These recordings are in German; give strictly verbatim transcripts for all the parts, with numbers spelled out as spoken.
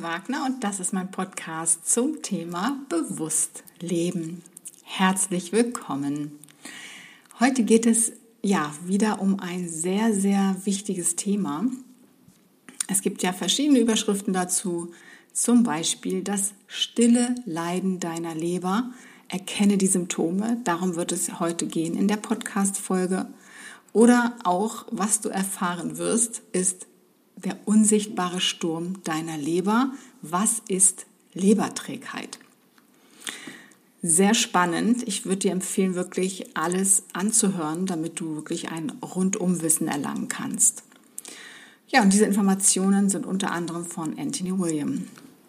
Wagner und das ist mein Podcast zum Thema Bewusst Leben. Herzlich willkommen. Heute geht es ja wieder um ein sehr, sehr wichtiges Thema. Es gibt ja verschiedene Überschriften dazu, zum Beispiel das stille Leiden deiner Leber. Erkenne die Symptome, darum wird es heute gehen in der Podcast-Folge. Oder auch, was du erfahren wirst, ist der unsichtbare Sturm deiner Leber. Was ist Leberträgheit? Sehr spannend. Ich würde dir empfehlen, wirklich alles anzuhören, damit du wirklich ein Rundumwissen erlangen kannst. Ja, und diese Informationen sind unter anderem von Anthony William.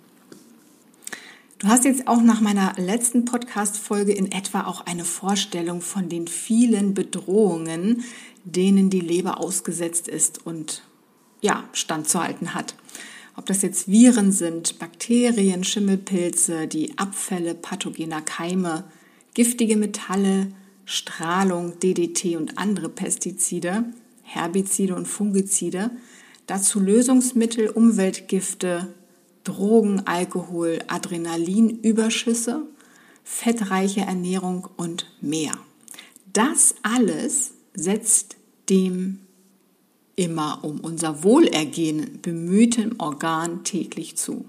Du hast jetzt auch nach meiner letzten Podcast-Folge in etwa auch eine Vorstellung von den vielen Bedrohungen, denen die Leber ausgesetzt ist und ja, standzuhalten hat. Ob das jetzt Viren sind, Bakterien, Schimmelpilze, die Abfälle pathogener Keime, giftige Metalle, Strahlung, D D T und andere Pestizide, Herbizide und Fungizide, dazu Lösungsmittel, Umweltgifte, Drogen, Alkohol, Adrenalinüberschüsse, fettreiche Ernährung und mehr. Das alles setzt dem immer um unser Wohlergehen bemühten Organ täglich zu.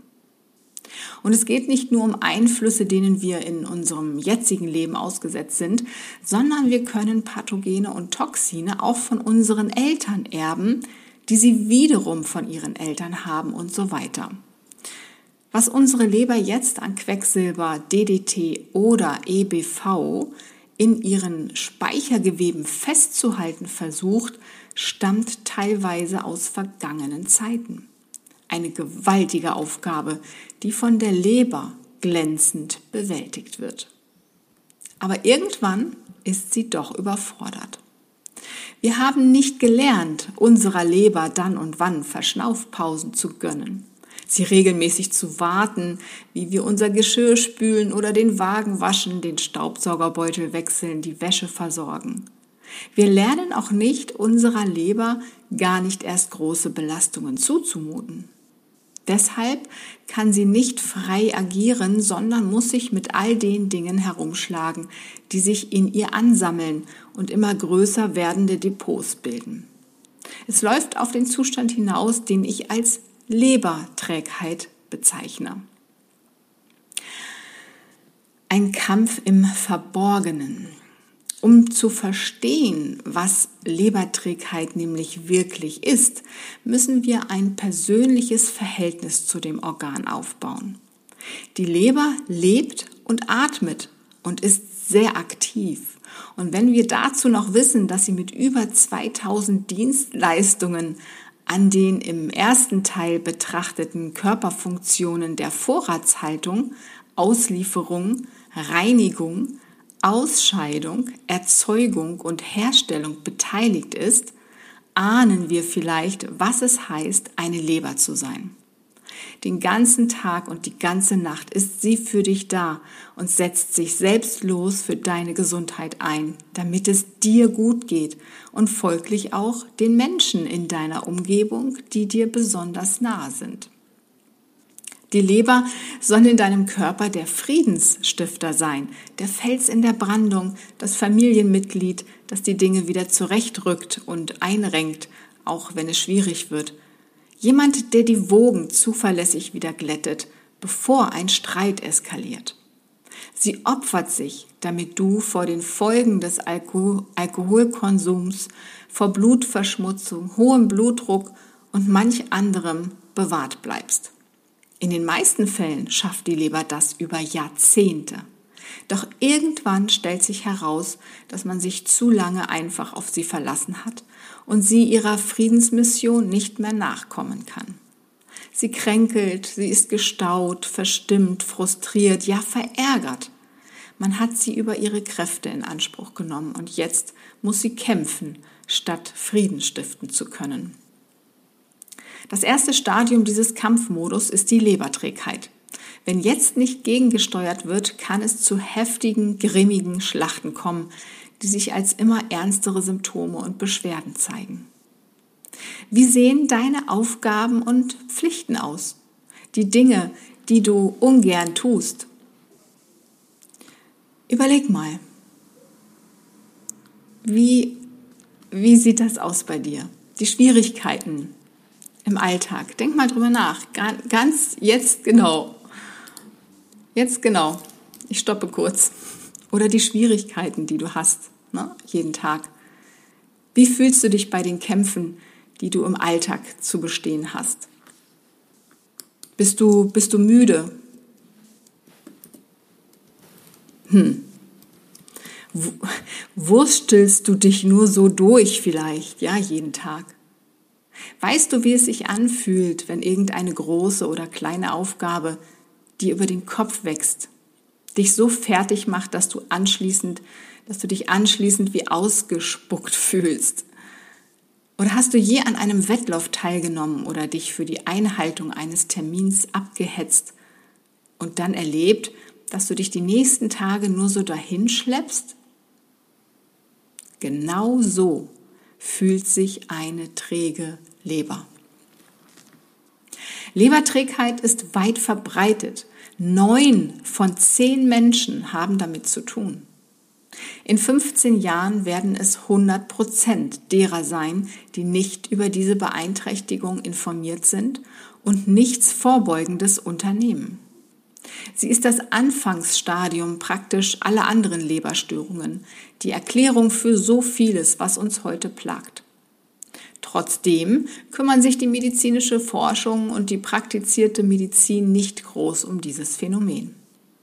Und es geht nicht nur um Einflüsse, denen wir in unserem jetzigen Leben ausgesetzt sind, sondern wir können Pathogene und Toxine auch von unseren Eltern erben, die sie wiederum von ihren Eltern haben und so weiter. Was unsere Leber jetzt an Quecksilber, D D T oder E B V in ihren Speichergeweben festzuhalten versucht, stammt teilweise aus vergangenen Zeiten. Eine gewaltige Aufgabe, die von der Leber glänzend bewältigt wird. Aber irgendwann ist sie doch überfordert. Wir haben nicht gelernt, unserer Leber dann und wann Verschnaufpausen zu gönnen, sie regelmäßig zu warten, wie wir unser Geschirr spülen oder den Wagen waschen, den Staubsaugerbeutel wechseln, die Wäsche versorgen. Wir lernen auch nicht, unserer Leber gar nicht erst große Belastungen zuzumuten. Deshalb kann sie nicht frei agieren, sondern muss sich mit all den Dingen herumschlagen, die sich in ihr ansammeln und immer größer werdende Depots bilden. Es läuft auf den Zustand hinaus, den ich als Leberträgheit bezeichne. Ein Kampf im Verborgenen. Um zu verstehen, was Leberträgheit nämlich wirklich ist, müssen wir ein persönliches Verhältnis zu dem Organ aufbauen. Die Leber lebt und atmet und ist sehr aktiv. Und wenn wir dazu noch wissen, dass sie mit über zweitausend Dienstleistungen an den im ersten Teil betrachteten Körperfunktionen der Vorratshaltung, Auslieferung, Reinigung, Ausscheidung, Erzeugung und Herstellung beteiligt ist, ahnen wir vielleicht, was es heißt, eine Leber zu sein. Den ganzen Tag und die ganze Nacht ist sie für dich da und setzt sich selbstlos für deine Gesundheit ein, damit es dir gut geht und folglich auch den Menschen in deiner Umgebung, die dir besonders nahe sind. Die Leber soll in deinem Körper der Friedensstifter sein, der Fels in der Brandung, das Familienmitglied, das die Dinge wieder zurechtrückt und einrenkt, auch wenn es schwierig wird. Jemand, der die Wogen zuverlässig wieder glättet, bevor ein Streit eskaliert. Sie opfert sich, damit du vor den Folgen des Alko- Alkoholkonsums, vor Blutverschmutzung, hohem Blutdruck und manch anderem bewahrt bleibst. In den meisten Fällen schafft die Leber das über Jahrzehnte. Doch irgendwann stellt sich heraus, dass man sich zu lange einfach auf sie verlassen hat und sie ihrer Friedensmission nicht mehr nachkommen kann. Sie kränkelt, sie ist gestaut, verstimmt, frustriert, ja verärgert. Man hat sie über ihre Kräfte in Anspruch genommen und jetzt muss sie kämpfen, statt Frieden stiften zu können. Das erste Stadium dieses Kampfmodus ist die Leberträgheit. Wenn jetzt nicht gegengesteuert wird, kann es zu heftigen, grimmigen Schlachten kommen, die sich als immer ernstere Symptome und Beschwerden zeigen. Wie sehen deine Aufgaben und Pflichten aus? die Dinge, die du ungern tust. Überleg mal, wie, wie sieht das aus bei dir? Die Schwierigkeiten im Alltag. Denk mal drüber nach. Ganz jetzt genau. Jetzt genau. Ich stoppe kurz. Oder die Schwierigkeiten, die du hast, ne, jeden Tag. Wie fühlst du dich bei den Kämpfen, die du im Alltag zu bestehen hast? Bist du, bist du müde? Hm. Wurstelst du dich nur so durch vielleicht, ja, jeden Tag? Weißt du, wie es sich anfühlt, wenn irgendeine große oder kleine Aufgabe dir über den Kopf wächst, dich so fertig macht, dass du anschließend, dass du dich anschließend wie ausgespuckt fühlst? Oder hast du je an einem Wettlauf teilgenommen oder dich für die Einhaltung eines Termins abgehetzt und dann erlebt, dass du dich die nächsten Tage nur so dahinschleppst? Genau so fühlt sich eine träge Leber. Leberträgheit ist weit verbreitet. Neun von zehn Menschen haben damit zu tun. In fünfzehn Jahren werden es hundert Prozent derer sein, die nicht über diese Beeinträchtigung informiert sind und nichts Vorbeugendes unternehmen. Sie ist das Anfangsstadium praktisch aller anderen Leberstörungen, die Erklärung für so vieles, was uns heute plagt. Trotzdem kümmern sich die medizinische Forschung und die praktizierte Medizin nicht groß um dieses Phänomen.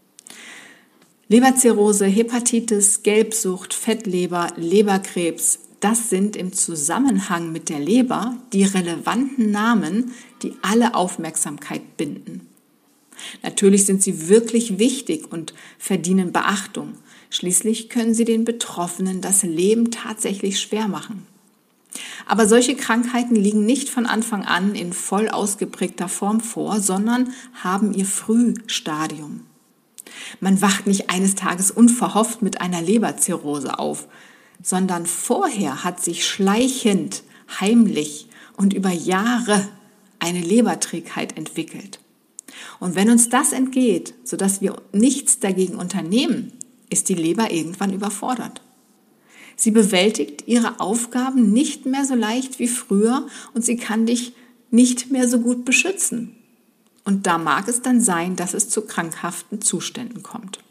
Leberzirrhose, Hepatitis, Gelbsucht, Fettleber, Leberkrebs, das sind im Zusammenhang mit der Leber die relevanten Namen, die alle Aufmerksamkeit binden. Natürlich sind sie wirklich wichtig und verdienen Beachtung. Schließlich können sie den Betroffenen das Leben tatsächlich schwer machen. Aber solche Krankheiten liegen nicht von Anfang an in voll ausgeprägter Form vor, sondern haben ihr Frühstadium. Man wacht nicht eines Tages unverhofft mit einer Leberzirrhose auf, sondern vorher hat sich schleichend, heimlich und über Jahre eine Leberträgheit entwickelt. Und wenn uns das entgeht, sodass wir nichts dagegen unternehmen, ist die Leber irgendwann überfordert. Sie bewältigt ihre Aufgaben nicht mehr so leicht wie früher und sie kann dich nicht mehr so gut beschützen. Und da mag es dann sein, dass es zu krankhaften Zuständen kommt.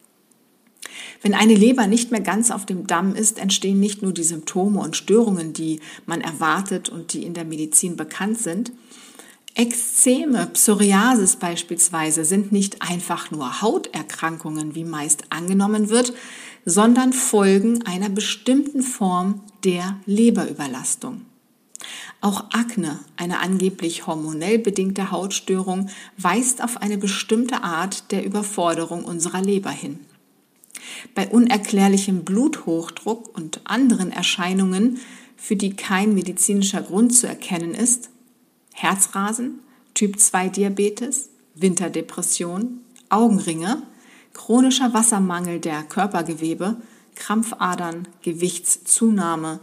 Wenn eine Leber nicht mehr ganz auf dem Damm ist, entstehen nicht nur die Symptome und Störungen, die man erwartet und die in der Medizin bekannt sind. Ekzeme, Psoriasis beispielsweise sind nicht einfach nur Hauterkrankungen, wie meist angenommen wird, sondern Folgen einer bestimmten Form der Leberüberlastung. Auch Akne, eine angeblich hormonell bedingte Hautstörung, weist auf eine bestimmte Art der Überforderung unserer Leber hin. Bei unerklärlichem Bluthochdruck und anderen Erscheinungen, für die kein medizinischer Grund zu erkennen ist, Herzrasen, Typ zwei Diabetes, Winterdepression, Augenringe, chronischer Wassermangel der Körpergewebe, Krampfadern, Gewichtszunahme,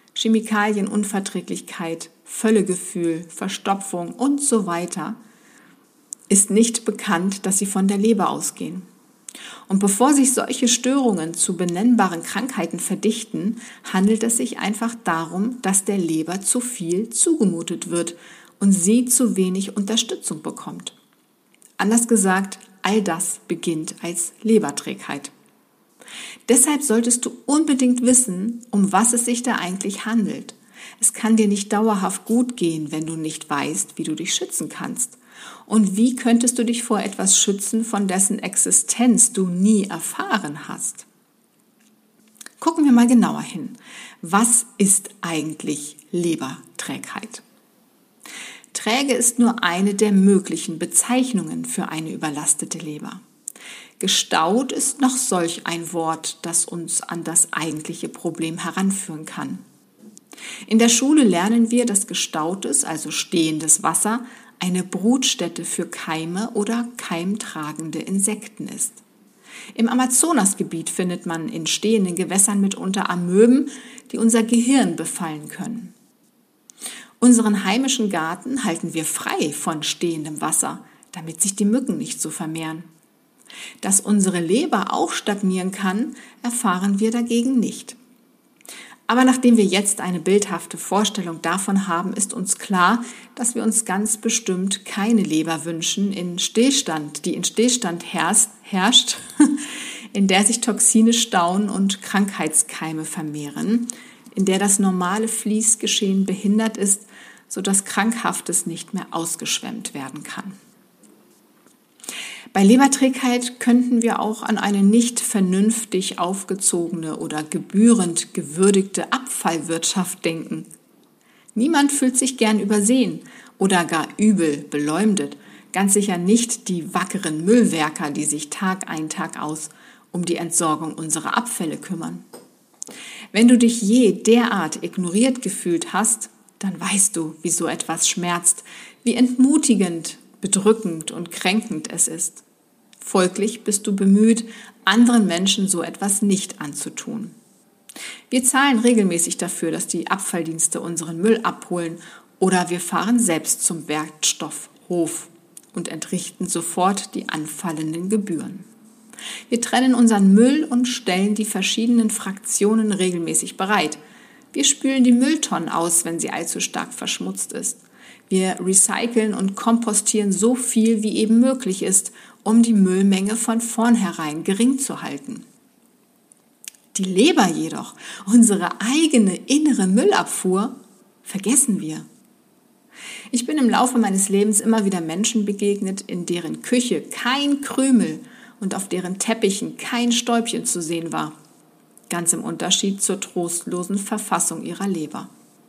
Chemikalienunverträglichkeit, Völlegefühl, Verstopfung und so weiter, ist nicht bekannt, dass sie von der Leber ausgehen. Und bevor sich solche Störungen zu benennbaren Krankheiten verdichten, handelt es sich einfach darum, dass der Leber zu viel zugemutet wird und sie zu wenig Unterstützung bekommt. Anders gesagt, all das beginnt als Leberträgheit. Deshalb solltest du unbedingt wissen, um was es sich da eigentlich handelt. Es kann dir nicht dauerhaft gut gehen, wenn du nicht weißt, wie du dich schützen kannst. Und wie könntest du dich vor etwas schützen, von dessen Existenz du nie erfahren hast? Gucken wir mal genauer hin. Was ist eigentlich Leberträgheit? Träge ist nur eine der möglichen Bezeichnungen für eine überlastete Leber. Gestaut ist noch solch ein Wort, das uns an das eigentliche Problem heranführen kann. In der Schule lernen wir, dass gestautes, also stehendes Wasser, eine Brutstätte für Keime oder keimtragende Insekten ist. Im Amazonasgebiet findet man in stehenden Gewässern mitunter Amöben, die unser Gehirn befallen können. Unseren heimischen Garten halten wir frei von stehendem Wasser, damit sich die Mücken nicht so vermehren. Dass unsere Leber auch stagnieren kann, erfahren wir dagegen nicht. Aber nachdem wir jetzt eine bildhafte Vorstellung davon haben, ist uns klar, dass wir uns ganz bestimmt keine Leber wünschen, in Stillstand, die in Stillstand herrscht, herrscht, in der sich Toxine stauen und Krankheitskeime vermehren, in der das normale Fließgeschehen behindert ist, sodass Krankhaftes nicht mehr ausgeschwemmt werden kann. Bei Leberträgheit könnten wir auch an eine nicht vernünftig aufgezogene oder gebührend gewürdigte Abfallwirtschaft denken. Niemand fühlt sich gern übersehen oder gar übel beleumdet, ganz sicher nicht die wackeren Müllwerker, die sich Tag ein, Tag aus um die Entsorgung unserer Abfälle kümmern. Wenn du dich je derart ignoriert gefühlt hast, dann weißt du, wie so etwas schmerzt, wie entmutigend, bedrückend und kränkend es ist. Folglich bist du bemüht, anderen Menschen so etwas nicht anzutun. Wir zahlen regelmäßig dafür, dass die Abfalldienste unseren Müll abholen, oder wir fahren selbst zum Wertstoffhof und entrichten sofort die anfallenden Gebühren. Wir trennen unseren Müll und stellen die verschiedenen Fraktionen regelmäßig bereit. Wir spülen die Mülltonnen aus, wenn sie allzu stark verschmutzt ist. Wir recyceln und kompostieren so viel, wie eben möglich ist, um die Müllmenge von vornherein gering zu halten. Die Leber jedoch, unsere eigene innere Müllabfuhr, vergessen wir. Ich bin im Laufe meines Lebens immer wieder Menschen begegnet, in deren Küche kein Krümel und auf deren Teppichen kein Stäubchen zu sehen war. Ganz im Unterschied zur trostlosen Verfassung ihrer Leber.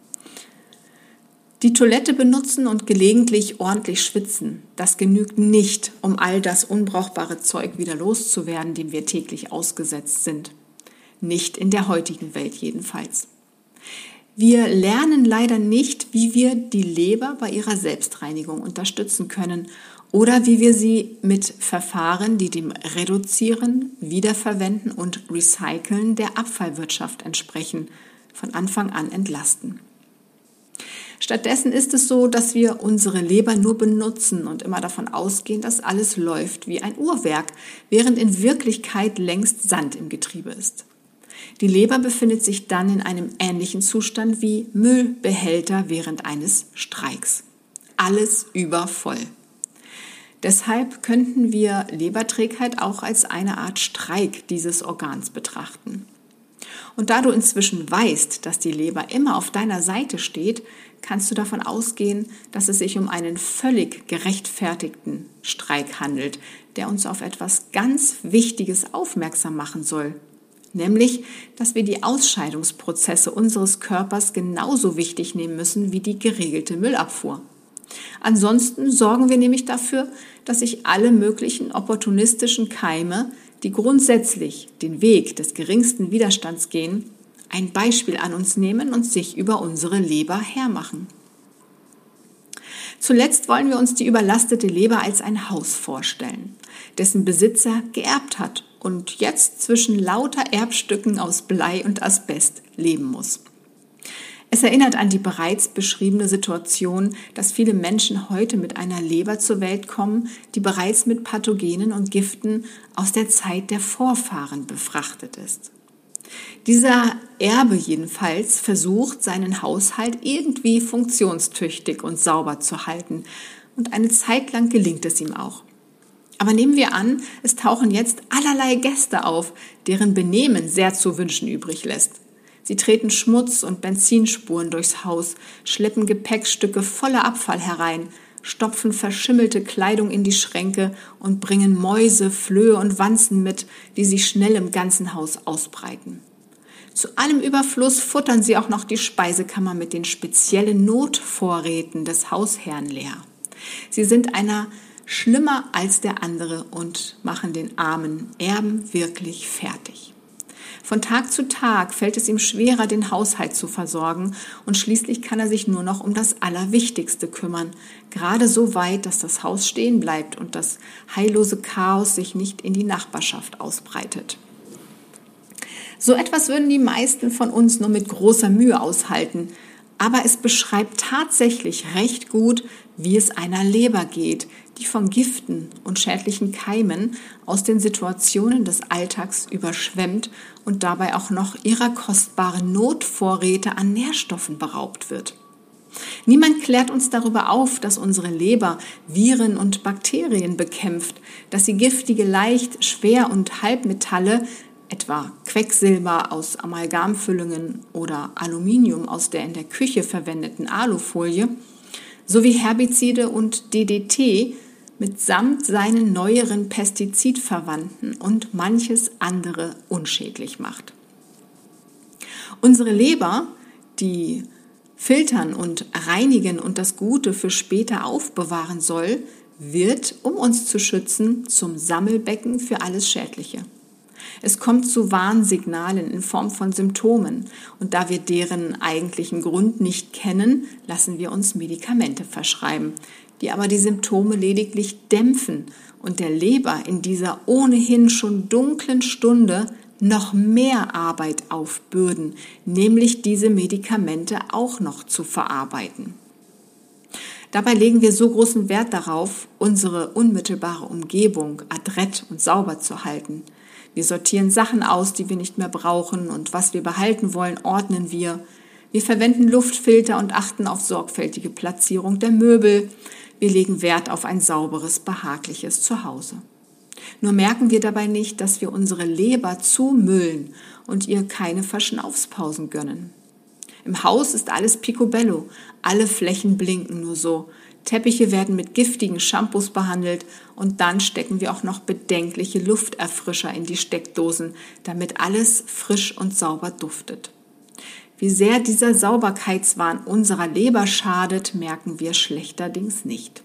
Die Toilette benutzen und gelegentlich ordentlich schwitzen, das genügt nicht, um all das unbrauchbare Zeug wieder loszuwerden, dem wir täglich ausgesetzt sind. Nicht in der heutigen Welt jedenfalls. Wir lernen leider nicht, wie wir die Leber bei ihrer Selbstreinigung unterstützen können oder wie wir sie mit Verfahren, die dem Reduzieren, Wiederverwenden und Recyceln der Abfallwirtschaft entsprechen, von Anfang an entlasten. Stattdessen ist es so, dass wir unsere Leber nur benutzen und immer davon ausgehen, dass alles läuft wie ein Uhrwerk, während in Wirklichkeit längst Sand im Getriebe ist. Die Leber befindet sich dann in einem ähnlichen Zustand wie Müllbehälter während eines Streiks. Alles übervoll. Deshalb könnten wir Leberträgheit auch als eine Art Streik dieses Organs betrachten. Und da du inzwischen weißt, dass die Leber immer auf deiner Seite steht, kannst du davon ausgehen, dass es sich um einen völlig gerechtfertigten Streik handelt, der uns auf etwas ganz Wichtiges aufmerksam machen soll. Nämlich, dass wir die Ausscheidungsprozesse unseres Körpers genauso wichtig nehmen müssen wie die geregelte Müllabfuhr. Ansonsten sorgen wir nämlich dafür, dass sich alle möglichen opportunistischen Keime, die grundsätzlich den Weg des geringsten Widerstands gehen, ein Beispiel an uns nehmen und sich über unsere Leber hermachen. Zuletzt wollen wir uns die überlastete Leber als ein Haus vorstellen, dessen Besitzer geerbt hat und jetzt zwischen lauter Erbstücken aus Blei und Asbest leben muss. Es erinnert an die bereits beschriebene Situation, dass viele Menschen heute mit einer Leber zur Welt kommen, die bereits mit Pathogenen und Giften aus der Zeit der Vorfahren befrachtet ist. Dieser Erbe jedenfalls versucht, seinen Haushalt irgendwie funktionstüchtig und sauber zu halten. Und eine Zeit lang gelingt es ihm auch. Aber nehmen wir an, es tauchen jetzt allerlei Gäste auf, deren Benehmen sehr zu wünschen übrig lässt. Sie treten Schmutz- und Benzinspuren durchs Haus, schleppen Gepäckstücke voller Abfall herein, stopfen verschimmelte Kleidung in die Schränke und bringen Mäuse, Flöhe und Wanzen mit, die sich schnell im ganzen Haus ausbreiten. Zu allem Überfluss futtern sie auch noch die Speisekammer mit den speziellen Notvorräten des Hausherrn leer. Sie sind einer schlimmer als der andere und machen den armen Erben wirklich fertig. Von Tag zu Tag fällt es ihm schwerer, den Haushalt zu versorgen und schließlich kann er sich nur noch um das Allerwichtigste kümmern, gerade so weit, dass das Haus stehen bleibt und das heillose Chaos sich nicht in die Nachbarschaft ausbreitet. So etwas würden die meisten von uns nur mit großer Mühe aushalten, Aber es beschreibt tatsächlich recht gut, wie es einer Leber geht, die von Giften und schädlichen Keimen aus den Situationen des Alltags überschwemmt und dabei auch noch ihrer kostbaren Notvorräte an Nährstoffen beraubt wird. Niemand klärt uns darüber auf, dass unsere Leber Viren und Bakterien bekämpft, dass sie giftige Leicht-, Schwer- und Halbmetalle, etwa Quecksilber aus Amalgamfüllungen oder Aluminium aus der in der Küche verwendeten Alufolie, sowie Herbizide und D D T mitsamt seinen neueren Pestizidverwandten und manches andere unschädlich macht. Unsere Leber, die filtern und reinigen und das Gute für später aufbewahren soll, wird, um uns zu schützen, zum Sammelbecken für alles Schädliche. Es kommt zu Warnsignalen in Form von Symptomen und da wir deren eigentlichen Grund nicht kennen, lassen wir uns Medikamente verschreiben, die aber die Symptome lediglich dämpfen und der Leber in dieser ohnehin schon dunklen Stunde noch mehr Arbeit aufbürden, nämlich diese Medikamente auch noch zu verarbeiten. Dabei legen wir so großen Wert darauf, unsere unmittelbare Umgebung adrett und sauber zu halten. Wir sortieren Sachen aus, die wir nicht mehr brauchen, und was wir behalten wollen, ordnen wir. Wir verwenden Luftfilter und achten auf sorgfältige Platzierung der Möbel. Wir legen Wert auf ein sauberes, behagliches Zuhause. Nur merken wir dabei nicht, dass wir unsere Leber zumüllen und ihr keine Verschnaufspausen gönnen. Im Haus ist alles picobello, alle Flächen blinken nur so. Teppiche werden mit giftigen Shampoos behandelt und dann stecken wir auch noch bedenkliche Lufterfrischer in die Steckdosen, damit alles frisch und sauber duftet. Wie sehr dieser Sauberkeitswahn unserer Leber schadet, merken wir schlechterdings nicht.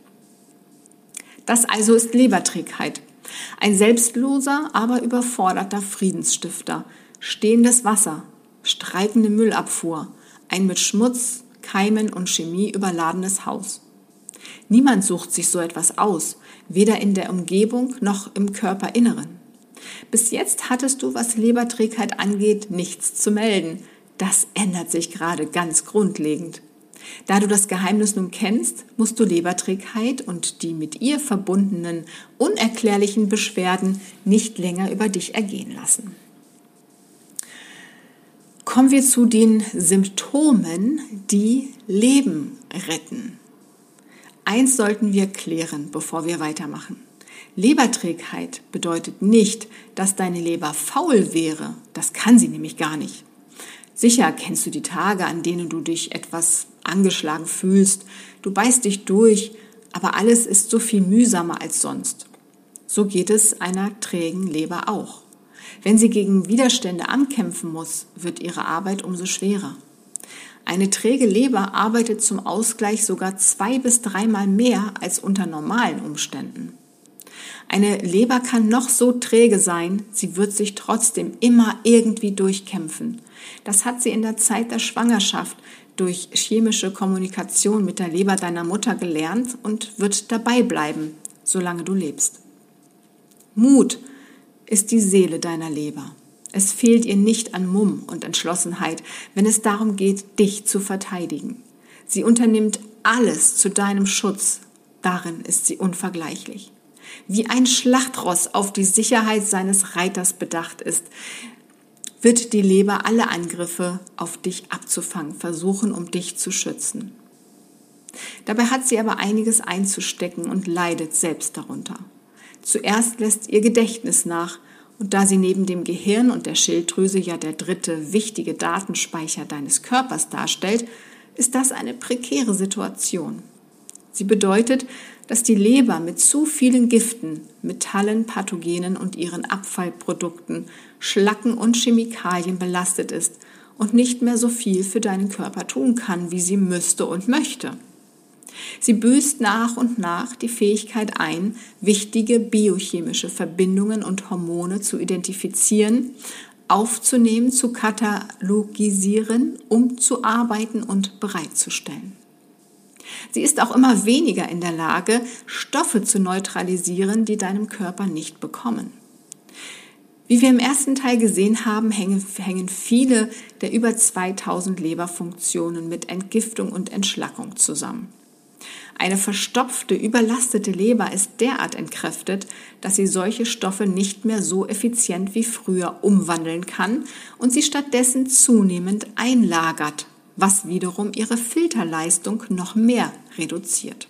Das also ist Leberträgheit. Ein selbstloser, aber überforderter Friedensstifter, stehendes Wasser, streikende Müllabfuhr, ein mit Schmutz, Keimen und Chemie überladenes Haus. Niemand sucht sich so etwas aus, weder in der Umgebung noch im Körperinneren. Bis jetzt hattest du, was Leberträgheit angeht, nichts zu melden. Das ändert sich gerade ganz grundlegend. Da du das Geheimnis nun kennst, musst du Leberträgheit und die mit ihr verbundenen unerklärlichen Beschwerden nicht länger über dich ergehen lassen. Kommen wir zu den Symptomen, die Leben retten. Eins sollten wir klären, bevor wir weitermachen. Leberträgheit bedeutet nicht, dass deine Leber faul wäre. Das kann sie nämlich gar nicht. Sicher kennst du die Tage, an denen du dich etwas angeschlagen fühlst. Du beißt dich durch, aber alles ist so viel mühsamer als sonst. So geht es einer trägen Leber auch. Wenn sie gegen Widerstände ankämpfen muss, wird ihre Arbeit umso schwerer. Eine träge Leber arbeitet zum Ausgleich sogar zwei bis dreimal mehr als unter normalen Umständen. Eine Leber kann noch so träge sein, sie wird sich trotzdem immer irgendwie durchkämpfen. Das hat sie in der Zeit der Schwangerschaft durch chemische Kommunikation mit der Leber deiner Mutter gelernt und wird dabei bleiben, solange du lebst. Mut ist die Seele deiner Leber. Es fehlt ihr nicht an Mumm und Entschlossenheit, wenn es darum geht, dich zu verteidigen. Sie unternimmt alles zu deinem Schutz. Darin ist sie unvergleichlich. Wie ein Schlachtross auf die Sicherheit seines Reiters bedacht ist, wird die Leber alle Angriffe auf dich abzufangen versuchen, um dich zu schützen. Dabei hat sie aber einiges einzustecken und leidet selbst darunter. Zuerst lässt ihr Gedächtnis nach, und da sie neben dem Gehirn und der Schilddrüse ja der dritte wichtige Datenspeicher deines Körpers darstellt, ist das eine prekäre Situation. Sie bedeutet, dass die Leber mit zu vielen Giften, Metallen, Pathogenen und ihren Abfallprodukten, Schlacken und Chemikalien belastet ist und nicht mehr so viel für deinen Körper tun kann, wie sie müsste und möchte. Sie büßt nach und nach die Fähigkeit ein, wichtige biochemische Verbindungen und Hormone zu identifizieren, aufzunehmen, zu katalogisieren, umzuarbeiten und bereitzustellen. Sie ist auch immer weniger in der Lage, Stoffe zu neutralisieren, die deinem Körper nicht bekommen. Wie wir im ersten Teil gesehen haben, hängen, hängen viele der über zweitausend Leberfunktionen mit Entgiftung und Entschlackung zusammen. Eine verstopfte, überlastete Leber ist derart entkräftet, dass sie solche Stoffe nicht mehr so effizient wie früher umwandeln kann und sie stattdessen zunehmend einlagert, was wiederum ihre Filterleistung noch mehr reduziert.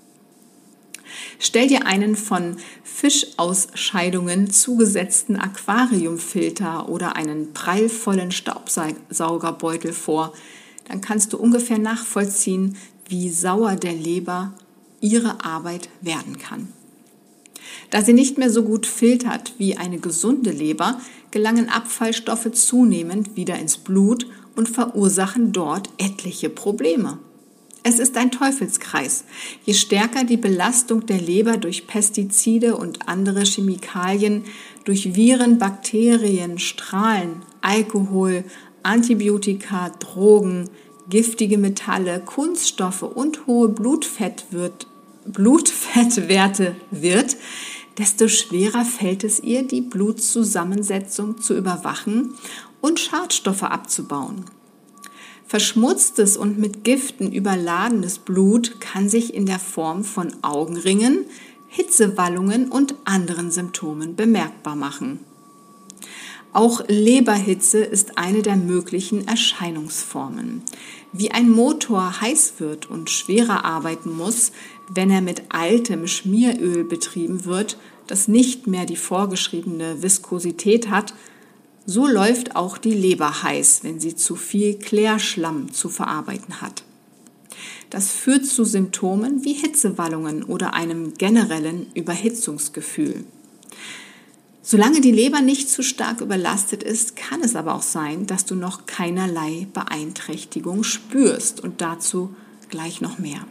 Stell dir einen von Fischausscheidungen zugesetzten Aquariumfilter oder einen prallvollen Staubsaugerbeutel vor, dann kannst du ungefähr nachvollziehen, wie sauer der Leber ihre Arbeit werden kann. Da sie nicht mehr so gut filtert wie eine gesunde Leber, gelangen Abfallstoffe zunehmend wieder ins Blut und verursachen dort etliche Probleme. Es ist ein Teufelskreis. Je stärker die Belastung der Leber durch Pestizide und andere Chemikalien, durch Viren, Bakterien, Strahlen, Alkohol, Antibiotika, Drogen, giftige Metalle, Kunststoffe und hohe Blutfett wird, Blutfettwerte wird, desto schwerer fällt es ihr, die Blutzusammensetzung zu überwachen und Schadstoffe abzubauen. Verschmutztes und mit Giften überladenes Blut kann sich in der Form von Augenringen, Hitzewallungen und anderen Symptomen bemerkbar machen. Auch Leberhitze ist eine der möglichen Erscheinungsformen. Wie ein Motor heiß wird und schwerer arbeiten muss, wenn er mit altem Schmieröl betrieben wird, das nicht mehr die vorgeschriebene Viskosität hat, so läuft auch die Leber heiß, wenn sie zu viel Klärschlamm zu verarbeiten hat. Das führt zu Symptomen wie Hitzewallungen oder einem generellen Überhitzungsgefühl. Solange die Leber nicht zu stark überlastet ist, kann es aber auch sein, dass du noch keinerlei Beeinträchtigung spürst und dazu gleich noch mehr.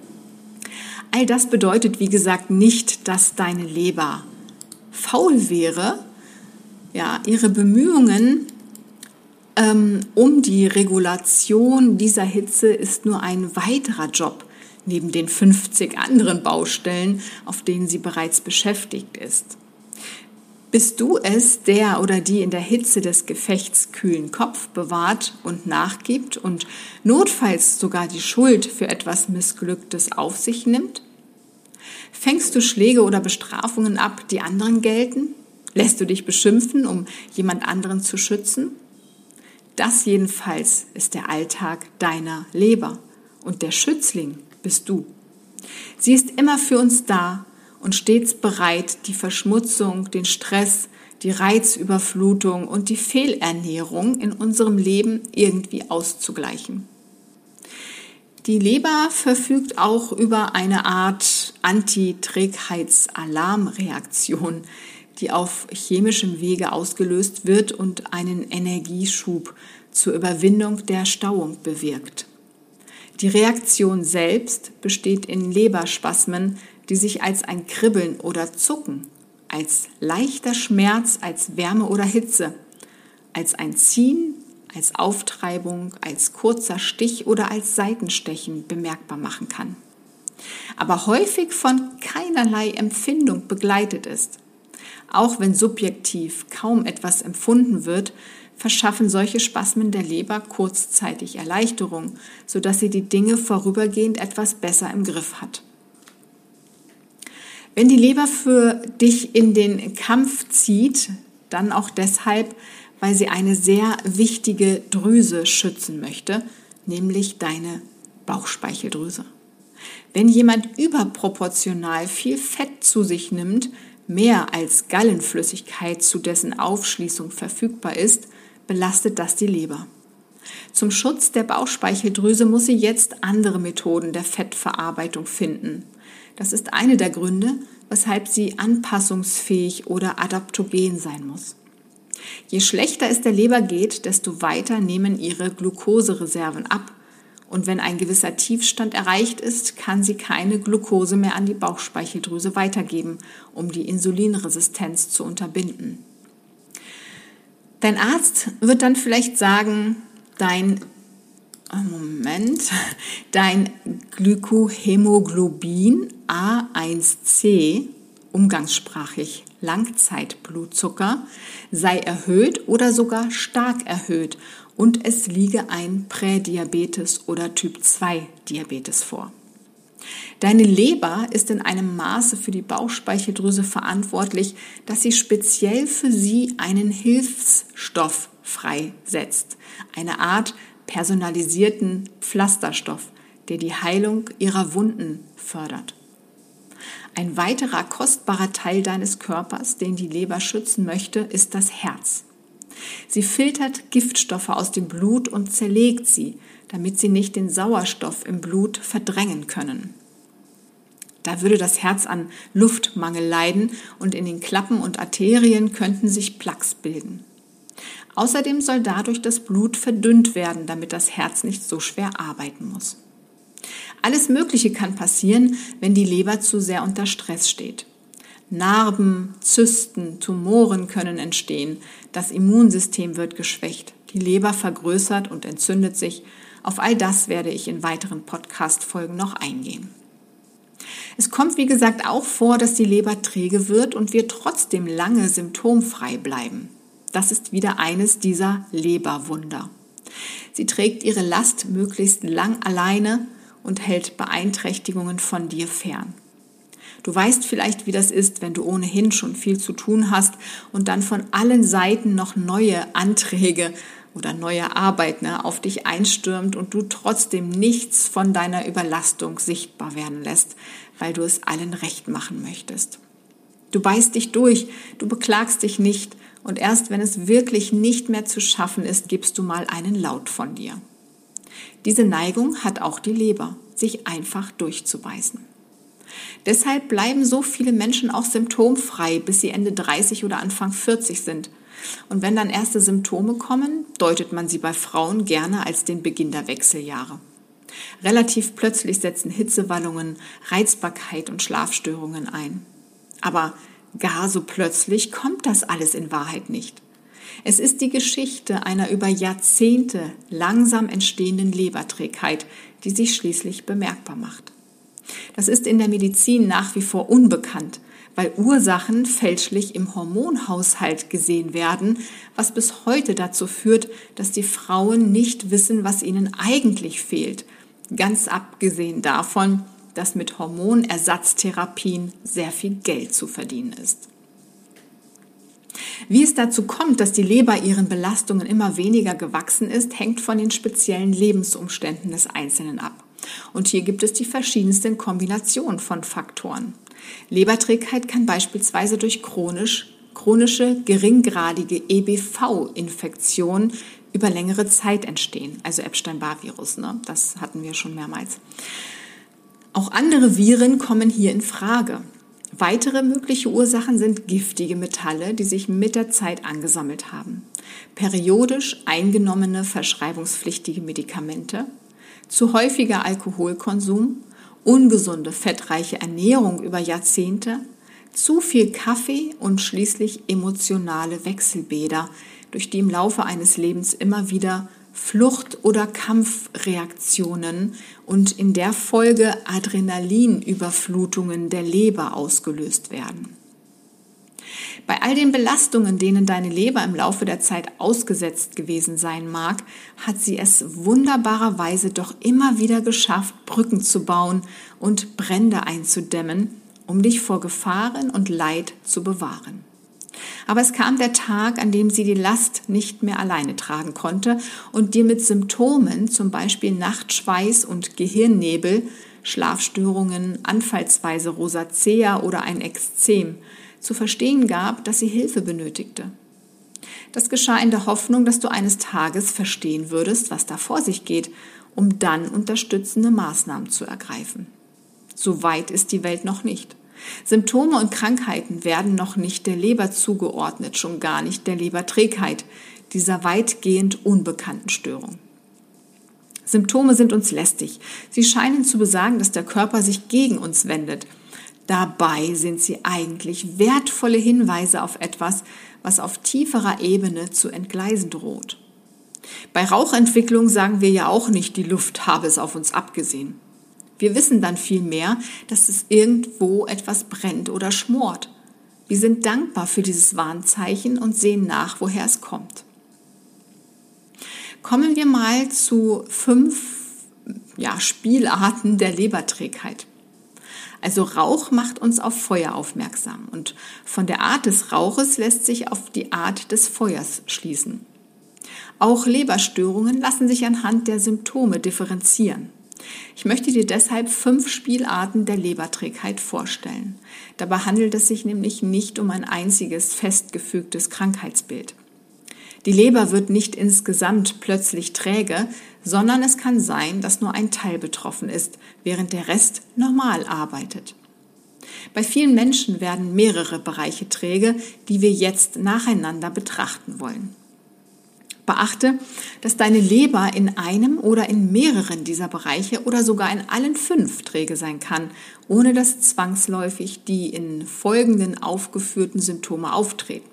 All das bedeutet, wie gesagt, nicht, dass deine Leber faul wäre. Ja, ihre Bemühungen ähm, um die Regulation dieser Hitze ist nur ein weiterer Job neben den fünfzig anderen Baustellen, auf denen sie bereits beschäftigt ist. Bist du es, der oder die in der Hitze des Gefechts kühlen Kopf bewahrt und nachgibt und notfalls sogar die Schuld für etwas Missglücktes auf sich nimmt? Fängst du Schläge oder Bestrafungen ab, die anderen gelten? Lässt du dich beschimpfen, um jemand anderen zu schützen? Das jedenfalls ist der Alltag deiner Leber und der Schützling bist du. Sie ist immer für uns da und stets bereit, die Verschmutzung, den Stress, die Reizüberflutung und die Fehlernährung in unserem Leben irgendwie auszugleichen. Die Leber verfügt auch über eine Art Anti-Trägheitsalarmreaktion, die auf chemischem Wege ausgelöst wird und einen Energieschub zur Überwindung der Stauung bewirkt. Die Reaktion selbst besteht in Leberspasmen, die sich als ein Kribbeln oder Zucken, als leichter Schmerz, als Wärme oder Hitze, als ein Ziehen, als Auftreibung, als kurzer Stich oder als Seitenstechen bemerkbar machen kann. Aber häufig von keinerlei Empfindung begleitet ist. Auch wenn subjektiv kaum etwas empfunden wird, verschaffen solche Spasmen der Leber kurzzeitig Erleichterung, sodass sie die Dinge vorübergehend etwas besser im Griff hat. Wenn die Leber für dich in den Kampf zieht, dann auch deshalb, weil sie eine sehr wichtige Drüse schützen möchte, nämlich deine Bauchspeicheldrüse. Wenn jemand überproportional viel Fett zu sich nimmt, mehr als Gallenflüssigkeit zu dessen Aufschließung verfügbar ist, belastet das die Leber. Zum Schutz der Bauchspeicheldrüse muss sie jetzt andere Methoden der Fettverarbeitung finden. Das ist eine der Gründe, weshalb sie anpassungsfähig oder adaptogen sein muss. Je schlechter es der Leber geht, desto weiter nehmen ihre Glukosereserven ab. Und wenn ein gewisser Tiefstand erreicht ist, kann sie keine Glucose mehr an die Bauchspeicheldrüse weitergeben, um die Insulinresistenz zu unterbinden. Dein Arzt wird dann vielleicht sagen, dein, Moment, dein Glykohämoglobin A eins C, umgangssprachlich Langzeitblutzucker, sei erhöht oder sogar stark erhöht und es liege ein Prädiabetes oder Typ zwei Diabetes vor. Deine Leber ist in einem Maße für die Bauchspeicheldrüse verantwortlich, dass sie speziell für sie einen Hilfsstoff freisetzt, eine Art personalisierten Pflasterstoff, der die Heilung ihrer Wunden fördert. Ein weiterer kostbarer Teil deines Körpers, den die Leber schützen möchte, ist das Herz. Sie filtert Giftstoffe aus dem Blut und zerlegt sie, damit sie nicht den Sauerstoff im Blut verdrängen können. Da würde das Herz an Luftmangel leiden und in den Klappen und Arterien könnten sich Plaques bilden. Außerdem soll dadurch das Blut verdünnt werden, damit das Herz nicht so schwer arbeiten muss. Alles Mögliche kann passieren, wenn die Leber zu sehr unter Stress steht. Narben, Zysten, Tumoren können entstehen, das Immunsystem wird geschwächt, die Leber vergrößert und entzündet sich. Auf all das werde ich in weiteren Podcast-Folgen noch eingehen. Es kommt, wie gesagt, auch vor, dass die Leber träge wird und wir trotzdem lange symptomfrei bleiben. Das ist wieder eines dieser Leberwunder. Sie trägt ihre Last möglichst lang alleine und hält Beeinträchtigungen von dir fern. Du weißt vielleicht, wie das ist, wenn du ohnehin schon viel zu tun hast und dann von allen Seiten noch neue Anträge oder neue Arbeit ne, auf dich einstürmt und du trotzdem nichts von deiner Überlastung sichtbar werden lässt, weil du es allen recht machen möchtest. Du beißt dich durch, du beklagst dich nicht und erst wenn es wirklich nicht mehr zu schaffen ist, gibst du mal einen Laut von dir. Diese Neigung hat auch die Leber, sich einfach durchzubeißen. Deshalb bleiben so viele Menschen auch symptomfrei, bis sie Ende dreißig oder Anfang vierzig sind. Und wenn dann erste Symptome kommen, deutet man sie bei Frauen gerne als den Beginn der Wechseljahre. Relativ plötzlich setzen Hitzewallungen, Reizbarkeit und Schlafstörungen ein. Aber gar so plötzlich kommt das alles in Wahrheit nicht. Es ist die Geschichte einer über Jahrzehnte langsam entstehenden Leberträgheit, die sich schließlich bemerkbar macht. Das ist in der Medizin nach wie vor unbekannt, weil Ursachen fälschlich im Hormonhaushalt gesehen werden, was bis heute dazu führt, dass die Frauen nicht wissen, was ihnen eigentlich fehlt. Ganz abgesehen davon, dass mit Hormonersatztherapien sehr viel Geld zu verdienen ist. Wie es dazu kommt, dass die Leber ihren Belastungen immer weniger gewachsen ist, hängt von den speziellen Lebensumständen des Einzelnen ab. Und hier gibt es die verschiedensten Kombinationen von Faktoren. Leberträgheit kann beispielsweise durch chronisch, chronische geringgradige E B V-Infektion über längere Zeit entstehen, also Epstein-Barr-Virus, ne? Das hatten wir schon mehrmals. Auch andere Viren kommen hier in Frage. Weitere mögliche Ursachen sind giftige Metalle, die sich mit der Zeit angesammelt haben, periodisch eingenommene verschreibungspflichtige Medikamente, zu häufiger Alkoholkonsum, ungesunde fettreiche Ernährung über Jahrzehnte, zu viel Kaffee und schließlich emotionale Wechselbäder, durch die im Laufe eines Lebens immer wieder Flucht- oder Kampfreaktionen und in der Folge Adrenalinüberflutungen der Leber ausgelöst werden. Bei all den Belastungen, denen deine Leber im Laufe der Zeit ausgesetzt gewesen sein mag, hat sie es wunderbarerweise doch immer wieder geschafft, Brücken zu bauen und Brände einzudämmen, um dich vor Gefahren und Leid zu bewahren. Aber es kam der Tag, an dem sie die Last nicht mehr alleine tragen konnte und dir mit Symptomen, zum Beispiel Nachtschweiß und Gehirnnebel, Schlafstörungen, anfallsweise Rosacea oder ein Ekzem, zu verstehen gab, dass sie Hilfe benötigte. Das geschah in der Hoffnung, dass du eines Tages verstehen würdest, was da vor sich geht, um dann unterstützende Maßnahmen zu ergreifen. So weit ist die Welt noch nicht. Symptome und Krankheiten werden noch nicht der Leber zugeordnet, schon gar nicht der Leberträgheit, dieser weitgehend unbekannten Störung. Symptome sind uns lästig. Sie scheinen zu besagen, dass der Körper sich gegen uns wendet. Dabei sind sie eigentlich wertvolle Hinweise auf etwas, was auf tieferer Ebene zu entgleisen droht. Bei Rauchentwicklung sagen wir ja auch nicht, die Luft habe es auf uns abgesehen. Wir wissen dann vielmehr, dass es irgendwo etwas brennt oder schmort. Wir sind dankbar für dieses Warnzeichen und sehen nach, woher es kommt. Kommen wir mal zu fünf ja, Spielarten der Leberträgheit. Also Rauch macht uns auf Feuer aufmerksam und von der Art des Rauches lässt sich auf die Art des Feuers schließen. Auch Leberstörungen lassen sich anhand der Symptome differenzieren. Ich möchte dir deshalb fünf Spielarten der Leberträgheit vorstellen. Dabei handelt es sich nämlich nicht um ein einziges festgefügtes Krankheitsbild. Die Leber wird nicht insgesamt plötzlich träge, sondern es kann sein, dass nur ein Teil betroffen ist, während der Rest normal arbeitet. Bei vielen Menschen werden mehrere Bereiche träge, die wir jetzt nacheinander betrachten wollen. Beachte, dass deine Leber in einem oder in mehreren dieser Bereiche oder sogar in allen fünf träge sein kann, ohne dass zwangsläufig die in folgenden aufgeführten Symptome auftreten.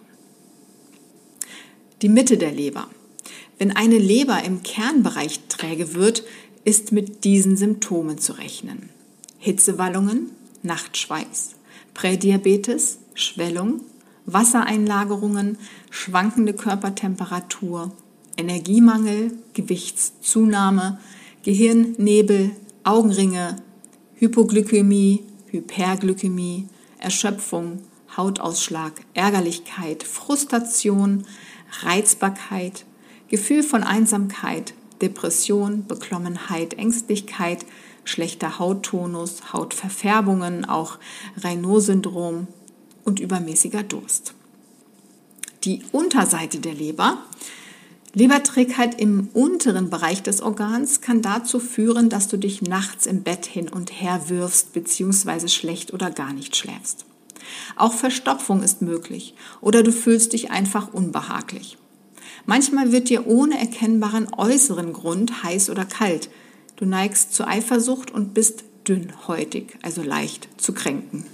Die Mitte der Leber. Wenn eine Leber im Kernbereich träge wird, ist mit diesen Symptomen zu rechnen. Hitzewallungen, Nachtschweiß, Prädiabetes, Schwellung, Wassereinlagerungen, schwankende Körpertemperatur, Energiemangel, Gewichtszunahme, Gehirnnebel, Augenringe, Hypoglykämie, Hyperglykämie, Erschöpfung, Hautausschlag, Ärgerlichkeit, Frustration, Reizbarkeit, Gefühl von Einsamkeit, Depression, Beklommenheit, Ängstlichkeit, schlechter Hauttonus, Hautverfärbungen, auch Raynaud-Syndrom und übermäßiger Durst. Die Unterseite der Leber. Leberträgheit im unteren Bereich des Organs kann dazu führen, dass du dich nachts im Bett hin und her wirfst bzw. schlecht oder gar nicht schläfst. Auch Verstopfung ist möglich oder du fühlst dich einfach unbehaglich. Manchmal wird dir ohne erkennbaren äußeren Grund heiß oder kalt. Du neigst zur Eifersucht und bist dünnhäutig, also leicht zu kränken.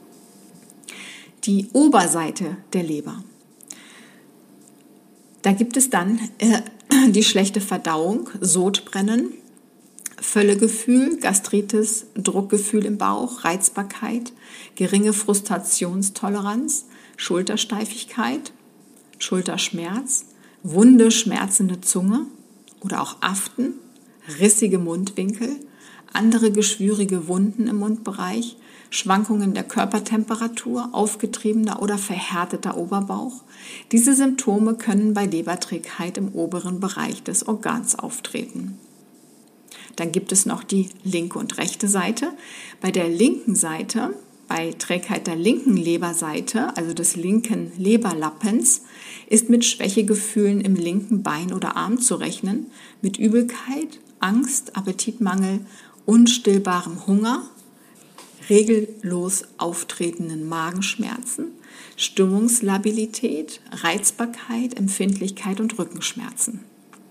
Die Oberseite der Leber. Da gibt es dann äh, die schlechte Verdauung, Sodbrennen, Völlegefühl, Gastritis, Druckgefühl im Bauch, Reizbarkeit, geringe Frustrationstoleranz, Schultersteifigkeit, Schulterschmerz, wunde, schmerzende Zunge oder auch Aften, rissige Mundwinkel, andere geschwürige Wunden im Mundbereich, Schwankungen der Körpertemperatur, aufgetriebener oder verhärteter Oberbauch. Diese Symptome können bei Leberträgheit im oberen Bereich des Organs auftreten. Dann gibt es noch die linke und rechte Seite. Bei der linken Seite, bei Trägheit der linken Leberseite, also des linken Leberlappens, ist mit Schwächegefühlen im linken Bein oder Arm zu rechnen, mit Übelkeit, Angst, Appetitmangel, unstillbarem Hunger, regellos auftretenden Magenschmerzen, Stimmungslabilität, Reizbarkeit, Empfindlichkeit und Rückenschmerzen.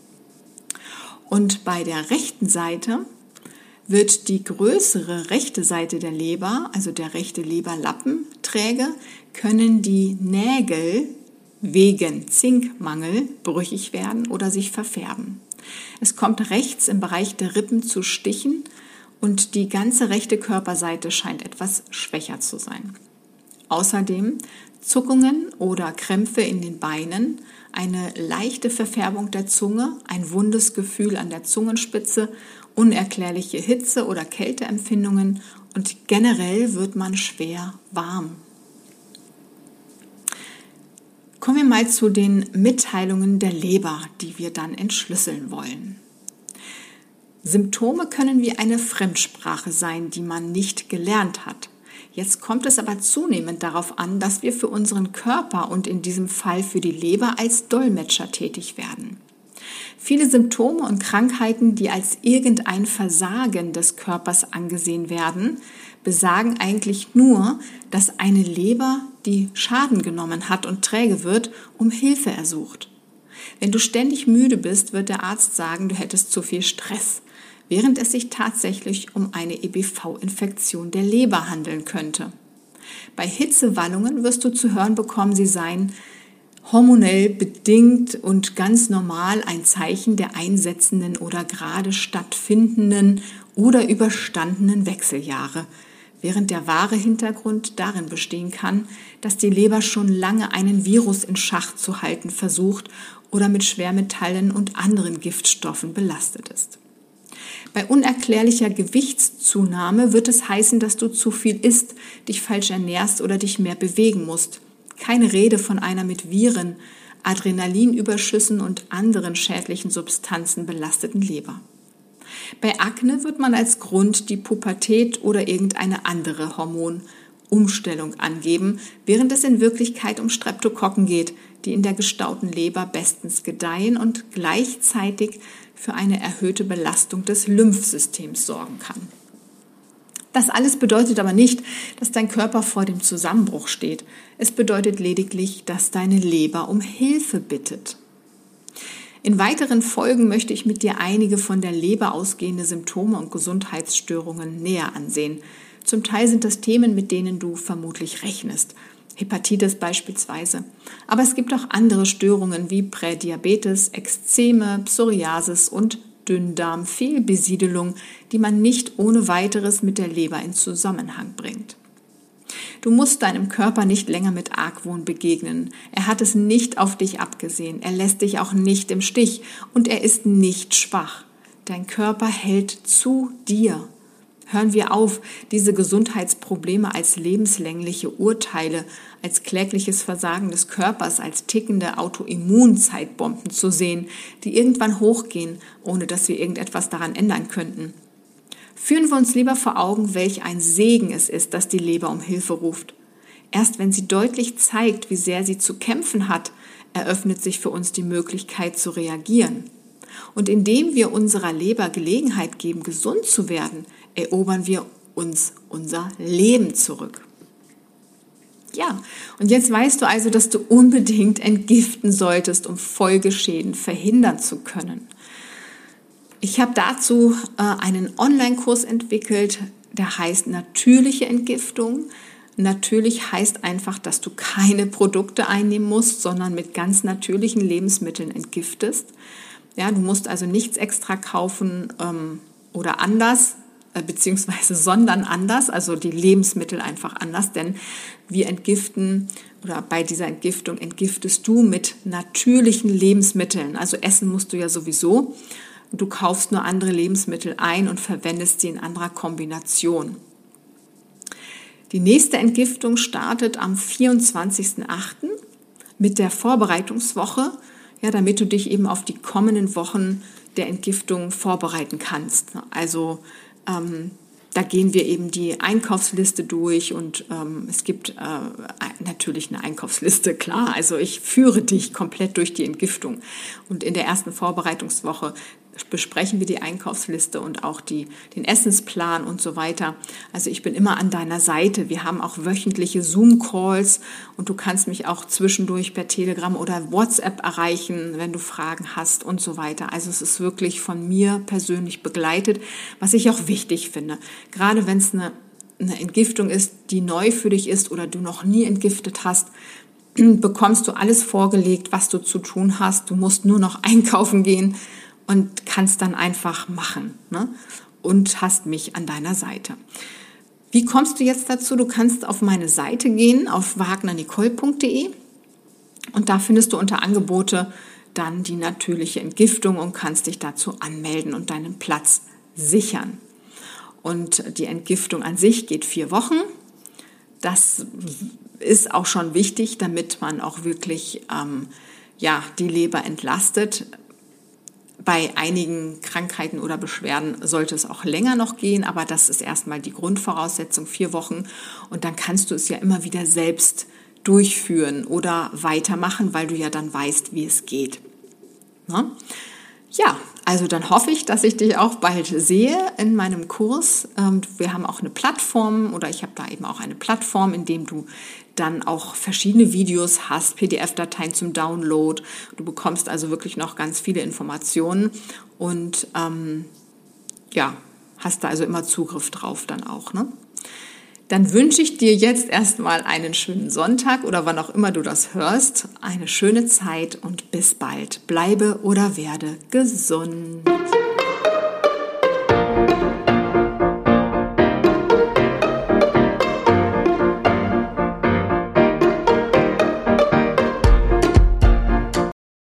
Und bei der rechten Seite wird die größere rechte Seite der Leber, also der rechte Leberlappen, träge, können die Nägel wegen Zinkmangel brüchig werden oder sich verfärben. Es kommt rechts im Bereich der Rippen zu Stichen und die ganze rechte Körperseite scheint etwas schwächer zu sein. Außerdem Zuckungen oder Krämpfe in den Beinen, eine leichte Verfärbung der Zunge, ein wundes Gefühl an der Zungenspitze, unerklärliche Hitze- oder Kälteempfindungen und generell wird man schwer warm. Kommen wir mal zu den Mitteilungen der Leber, die wir dann entschlüsseln wollen. Symptome können wie eine Fremdsprache sein, die man nicht gelernt hat. Jetzt kommt es aber zunehmend darauf an, dass wir für unseren Körper und in diesem Fall für die Leber als Dolmetscher tätig werden. Viele Symptome und Krankheiten, die als irgendein Versagen des Körpers angesehen werden, besagen eigentlich nur, dass eine Leber, die Schaden genommen hat und träge wird, um Hilfe ersucht. Wenn du ständig müde bist, wird der Arzt sagen, du hättest zu viel Stress, während es sich tatsächlich um eine E B V-Infektion der Leber handeln könnte. Bei Hitzewallungen wirst du zu hören bekommen, sie seien hormonell bedingt und ganz normal ein Zeichen der einsetzenden oder gerade stattfindenden oder überstandenen Wechseljahre, während der wahre Hintergrund darin bestehen kann, dass die Leber schon lange einen Virus in Schach zu halten versucht oder mit Schwermetallen und anderen Giftstoffen belastet ist. Bei unerklärlicher Gewichtszunahme wird es heißen, dass du zu viel isst, dich falsch ernährst oder dich mehr bewegen musst. Keine Rede von einer mit Viren, Adrenalinüberschüssen und anderen schädlichen Substanzen belasteten Leber. Bei Akne wird man als Grund die Pubertät oder irgendeine andere Hormonumstellung angeben, während es in Wirklichkeit um Streptokokken geht, die in der gestauten Leber bestens gedeihen und gleichzeitig für eine erhöhte Belastung des Lymphsystems sorgen kann. Das alles bedeutet aber nicht, dass dein Körper vor dem Zusammenbruch steht. Es bedeutet lediglich, dass deine Leber um Hilfe bittet. In weiteren Folgen möchte ich mit dir einige von der Leber ausgehende Symptome und Gesundheitsstörungen näher ansehen. Zum Teil sind das Themen, mit denen du vermutlich rechnest. Hepatitis beispielsweise. Aber es gibt auch andere Störungen wie Prädiabetes, Ekzeme, Psoriasis und Dünndarmfehlbesiedelung, die man nicht ohne weiteres mit der Leber in Zusammenhang bringt. Du musst deinem Körper nicht länger mit Argwohn begegnen. Er hat es nicht auf dich abgesehen. Er lässt dich auch nicht im Stich und er ist nicht schwach. Dein Körper hält zu dir. Hören wir auf, diese Gesundheitsprobleme als lebenslängliche Urteile, als klägliches Versagen des Körpers, als tickende Autoimmunzeitbomben zu sehen, die irgendwann hochgehen, ohne dass wir irgendetwas daran ändern könnten. Führen wir uns lieber vor Augen, welch ein Segen es ist, dass die Leber um Hilfe ruft. Erst wenn sie deutlich zeigt, wie sehr sie zu kämpfen hat, eröffnet sich für uns die Möglichkeit zu reagieren. Und indem wir unserer Leber Gelegenheit geben, gesund zu werden, erobern wir uns unser Leben zurück. Ja, und jetzt weißt du also, dass du unbedingt entgiften solltest, um Folgeschäden verhindern zu können. Ich habe dazu äh, einen Online-Kurs entwickelt, der heißt Natürliche Entgiftung. Natürlich heißt einfach, dass du keine Produkte einnehmen musst, sondern mit ganz natürlichen Lebensmitteln entgiftest. Ja, du musst also nichts extra kaufen ähm, oder anders, äh, beziehungsweise sondern anders, also die Lebensmittel einfach anders, denn wir entgiften oder bei dieser Entgiftung entgiftest du mit natürlichen Lebensmitteln. Also essen musst du ja sowieso. Du kaufst nur andere Lebensmittel ein und verwendest sie in anderer Kombination. Die nächste Entgiftung startet am vierundzwanzigsten achten mit der Vorbereitungswoche, ja, damit du dich eben auf die kommenden Wochen der Entgiftung vorbereiten kannst. Also ähm, da gehen wir eben die Einkaufsliste durch und ähm, es gibt äh, natürlich eine Einkaufsliste, klar. Also ich führe dich komplett durch die Entgiftung. Und in der ersten Vorbereitungswoche besprechen wir die Einkaufsliste und auch die, den Essensplan und so weiter. Also ich bin immer an deiner Seite. Wir haben auch wöchentliche Zoom-Calls und du kannst mich auch zwischendurch per Telegram oder WhatsApp erreichen, wenn du Fragen hast und so weiter. Also es ist wirklich von mir persönlich begleitet, was ich auch wichtig finde. Gerade wenn es eine, eine Entgiftung ist, die neu für dich ist oder du noch nie entgiftet hast, bekommst du alles vorgelegt, was du zu tun hast. Du musst nur noch einkaufen gehen und kannst dann einfach machen, ne? Und hast mich an deiner Seite. Wie kommst du jetzt dazu? Du kannst auf meine Seite gehen, auf wagner nicole punkt de und da findest du unter Angebote dann die natürliche Entgiftung und kannst dich dazu anmelden und deinen Platz sichern. Und die Entgiftung an sich geht vier Wochen. Das ist auch schon wichtig, damit man auch wirklich ähm, ja, die Leber entlastet. Bei einigen Krankheiten oder Beschwerden sollte es auch länger noch gehen, aber das ist erstmal die Grundvoraussetzung, vier Wochen. Und dann kannst du es ja immer wieder selbst durchführen oder weitermachen, weil du ja dann weißt, wie es geht. Ne? Ja, also dann hoffe ich, dass ich dich auch bald sehe in meinem Kurs. Wir haben auch eine Plattform oder ich habe da eben auch eine Plattform, in dem du dann auch verschiedene Videos hast, P D F-Dateien zum Download. Du bekommst also wirklich noch ganz viele Informationen und ähm, ja, hast da also immer Zugriff drauf dann auch. Ne? Dann wünsche ich dir jetzt erstmal einen schönen Sonntag oder wann auch immer du das hörst. Eine schöne Zeit und bis bald. Bleibe oder werde gesund.